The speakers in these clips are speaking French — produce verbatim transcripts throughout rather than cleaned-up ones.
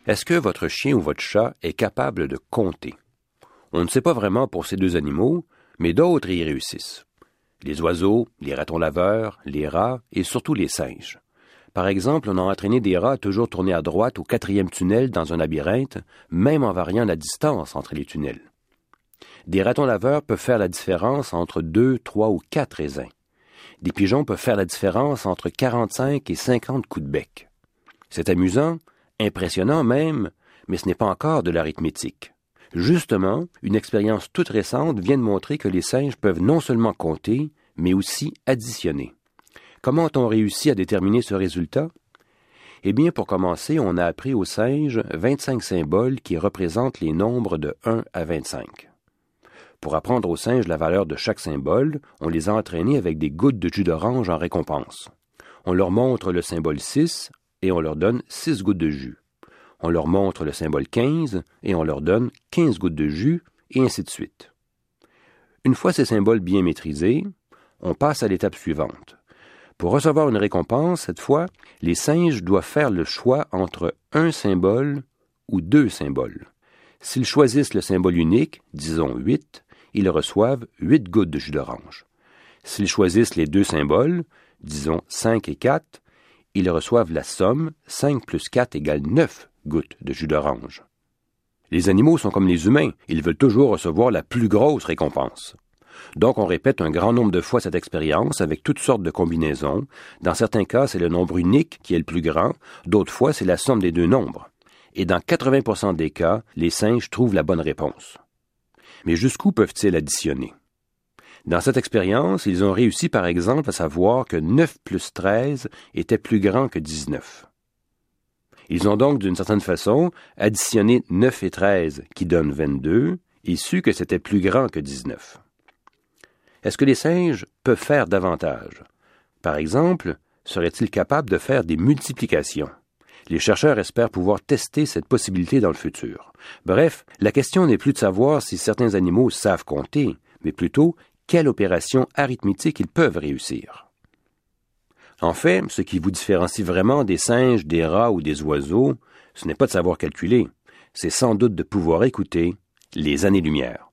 Est-ce que votre chien ou votre chat est capable de compter? On ne sait pas vraiment pour ces deux animaux, mais d'autres y réussissent. Les oiseaux, les ratons laveurs, les rats et surtout les singes. Par exemple, on a entraîné des rats à toujours tourner à droite au quatrième tunnel dans un labyrinthe, même en variant la distance entre les tunnels. Des ratons laveurs peuvent faire la différence entre deux, trois ou quatre raisins. Des pigeons peuvent faire la différence entre quarante-cinq et cinquante coups de bec. C'est amusant, impressionnant même, mais ce n'est pas encore de l'arithmétique. Justement, une expérience toute récente vient de montrer que les singes peuvent non seulement compter, mais aussi additionner. Comment ont-on réussi à déterminer ce résultat? Eh bien, pour commencer, on a appris aux singes vingt-cinq symboles qui représentent les nombres de un à vingt-cinq. Pour apprendre aux singes la valeur de chaque symbole, on les a entraînés avec des gouttes de jus d'orange en récompense. On leur montre le symbole six et on leur donne six gouttes de jus. On leur montre le symbole quinze et on leur donne quinze gouttes de jus, et ainsi de suite. Une fois ces symboles bien maîtrisés, on passe à l'étape suivante. Pour recevoir une récompense, cette fois, les singes doivent faire le choix entre un symbole ou deux symboles. S'ils choisissent le symbole unique, disons huit, ils reçoivent huit gouttes de jus d'orange. S'ils choisissent les deux symboles, disons cinq et quatre, ils reçoivent la somme cinq plus quatre égale neuf gouttes de jus d'orange. Les animaux sont comme les humains, ils veulent toujours recevoir la plus grosse récompense. Donc on répète un grand nombre de fois cette expérience avec toutes sortes de combinaisons. Dans certains cas, c'est le nombre unique qui est le plus grand, d'autres fois, c'est la somme des deux nombres. Et dans quatre-vingts pour cent des cas, les singes trouvent la bonne réponse. Mais jusqu'où peuvent-ils additionner? Dans cette expérience, ils ont réussi par exemple à savoir que neuf plus treize était plus grand que dix-neuf. Ils ont donc d'une certaine façon additionné neuf et treize qui donnent vingt-deux et su que c'était plus grand que dix-neuf. Est-ce que les singes peuvent faire davantage? Par exemple, seraient-ils capables de faire des multiplications? Les chercheurs espèrent pouvoir tester cette possibilité dans le futur. Bref, la question n'est plus de savoir si certains animaux savent compter, mais plutôt quelle opération arithmétique ils peuvent réussir. En fait, ce qui vous différencie vraiment des singes, des rats ou des oiseaux, ce n'est pas de savoir calculer, c'est sans doute de pouvoir écouter les années-lumière.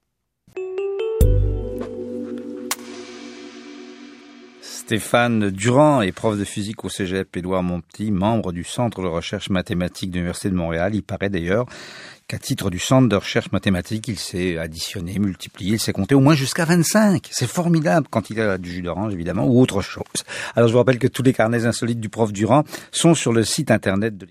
Stéphane Durand est prof de physique au Cégep Édouard-Montpetit, membre du Centre de recherche mathématique de l'Université de Montréal. Il paraît d'ailleurs qu'à titre du Centre de recherche mathématique, il sait additionner, multiplier, il sait compter au moins jusqu'à vingt-cinq. C'est formidable quand il a du jus d'orange, évidemment, ou autre chose. Alors je vous rappelle que tous les carnets insolites du prof Durand sont sur le site internet de